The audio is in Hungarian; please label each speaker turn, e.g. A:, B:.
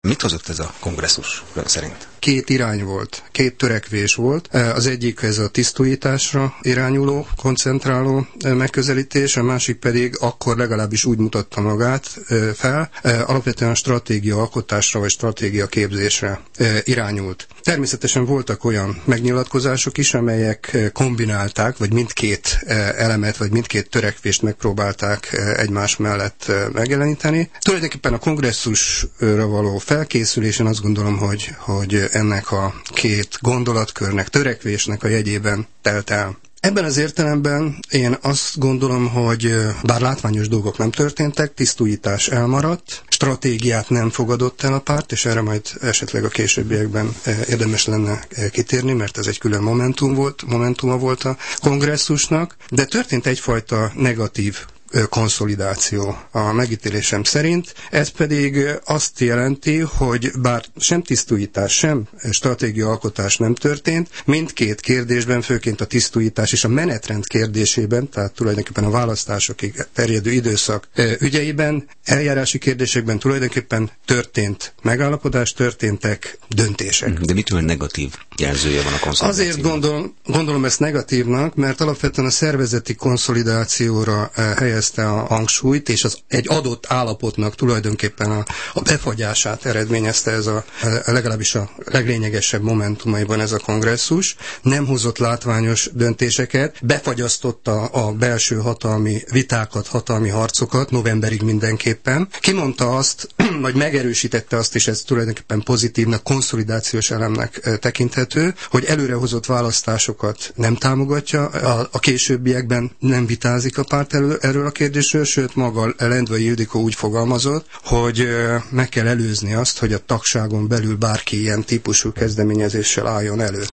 A: Mit hozott ez a kongresszus szerint?
B: Két irány volt, két törekvés volt. Az egyik ez a tisztújításra irányuló, koncentráló megközelítés, a másik pedig akkor legalábbis úgy mutatta magát fel, alapvetően stratégia alkotásra vagy stratégia képzésre irányult. Természetesen voltak olyan megnyilatkozások is, amelyek kombinálták, vagy mindkét elemet, vagy mindkét törekvést megpróbálták egymás mellett megjeleníteni. Tulajdonképpen a kongresszusra való felkészülésen azt gondolom, hogy ennek a két gondolatkörnek, törekvésnek a jegyében telt el. Ebben az értelemben én azt gondolom, hogy bár látványos dolgok nem történtek, tisztújítás elmaradt, stratégiát nem fogadott el a párt, és erre majd esetleg a későbbiekben érdemes lenne kitérni, mert ez egy külön momentuma volt a kongresszusnak, de történt egyfajta negatív konszolidáció a megítélésem szerint. Ez pedig azt jelenti, hogy bár sem tisztújítás, sem stratégiaalkotás nem történt, mindkét kérdésben, főként a tisztújítás és a menetrend kérdésében, tehát tulajdonképpen a választásokig terjedő időszak ügyeiben, eljárási kérdésekben tulajdonképpen történt megállapodás, történtek döntések.
A: De mitől negatív jelzője van a konszolidációnak?
B: Azért gondolom ezt negatívnak, mert alapvetően a szervezeti konszolidációra helyezte a hangsúlyt, és egy adott állapotnak tulajdonképpen a befagyását eredményezte ez legalábbis a leglényegesebb momentumaiban ez a kongresszus. Nem hozott látványos döntéseket, befagyasztotta a belső hatalmi vitákat, hatalmi harcokat, novemberig mindenképpen. Kimondta azt, vagy megerősítette azt, és ez tulajdonképpen pozitívnak, konszolidációs elemnek tekinthető, hogy előrehozott választásokat nem támogatja, a későbbiekben nem vitázik a párt erről a kérdésről, sőt maga Lendvai Ildikó úgy fogalmazott, hogy meg kell előzni azt, hogy a tagságon belül bárki ilyen típusú kezdeményezéssel álljon elő.